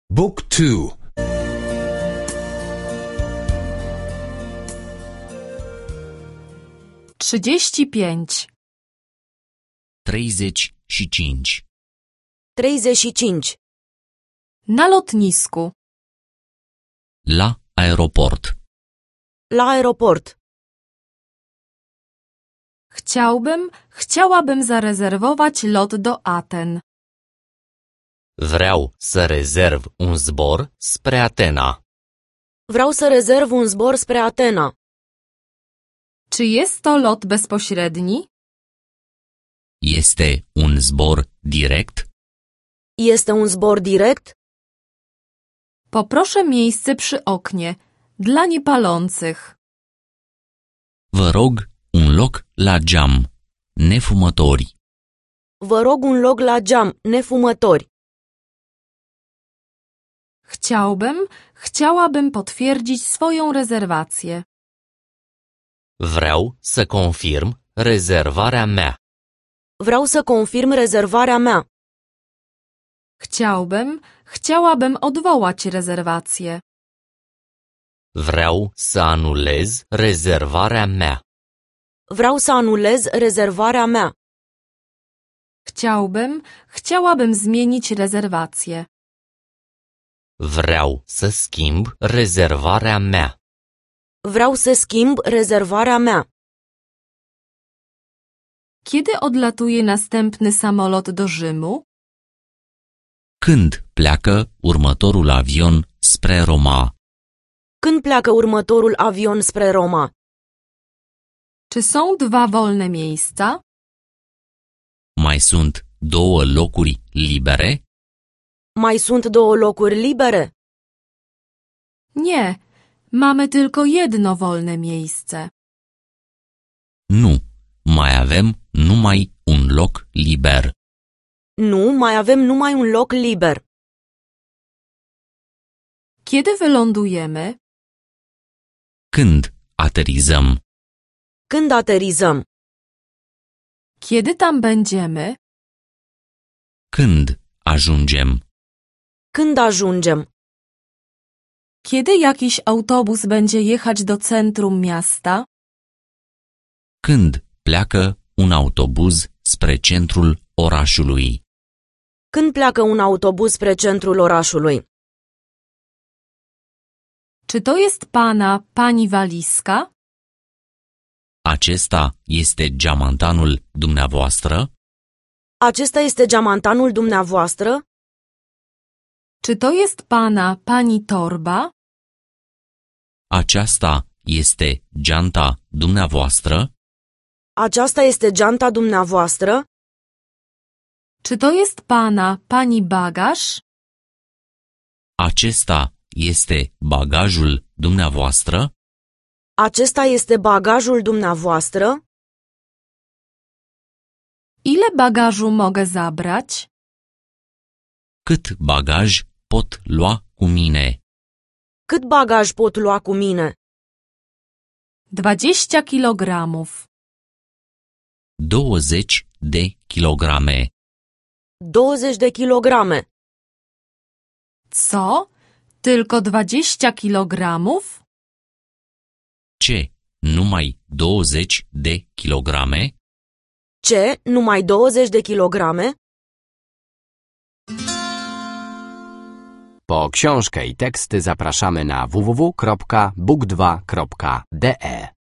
Book 2. 35. 35. 35. Na lotnisku. La aeroport. La aeroport. Chciałabym zarezerwować lot do Aten. Vreau să rezerv un zbor spre Atena. Vreau să rezerv un zbor spre Atena. Czy jest to lot bezpośredni? Este un zbor direct? Este un zbor direct? Poproszę miejsce przy oknie dla niepalących. Vă rog un loc la geam, nefumători. Vă rog un loc la geam, nefumători. Chciałabym potwierdzić swoją rezerwację. Vreau să confirm rezervarea mea. Vreau să confirm rezervarea mea. Chciałabym odwołać rezerwację. Vreau să anulez rezervarea mea. Vreau să anulez rezervarea mea. Chciałabym zmienić rezerwację. Vreau să schimb rezervarea mea. Vreau să schimb rezervarea mea. Kiedy odlatuje następny samolot do Rzymu? Când pleacă următorul avion spre Roma? Când pleacă următorul avion spre Roma? Czy są dwa wolne miejsca? Mai sunt două locuri libere? Mai sunt două locuri libere? Nie, mamy tylko jedno wolne miejsce. Nu, mai avem numai un loc liber. Nu, mai avem numai un loc liber. Kiedy wylądujemy? Când aterizăm? Când aterizăm? Kiedy tam będziemy? Când ajungem? Când ajungem? Kiedy jakiś autobus będzie jechać do centrum miasta? Când pleacă un autobuz spre centrul orașului? Când pleacă un autobuz spre centrul orașului? Czy to jest pani walizka? Acesta este geamantanul dumneavoastră? Acesta este geamantanul dumneavoastră? Czy to jest pani torba? Aceasta este geanta dumneavoastră? Aceasta este geanta dumneavoastră? Czy to jest pani bagaż? Acesta este bagajul dumneavoastră? Acesta este bagajul dumneavoastră? Ile bagażu mogę zabrać? Cât bagaj pot lua cu mine? Cât bagaj pot lua cu mine? 20 kilogramów. 20 de kilograme. 20 de kilograme. Co? Tylko 20 kilogramów? Ce? Numai 20 de kilograme? Ce? Numai 20 de kilograme? Po książkę i teksty zapraszamy na www.book2.de.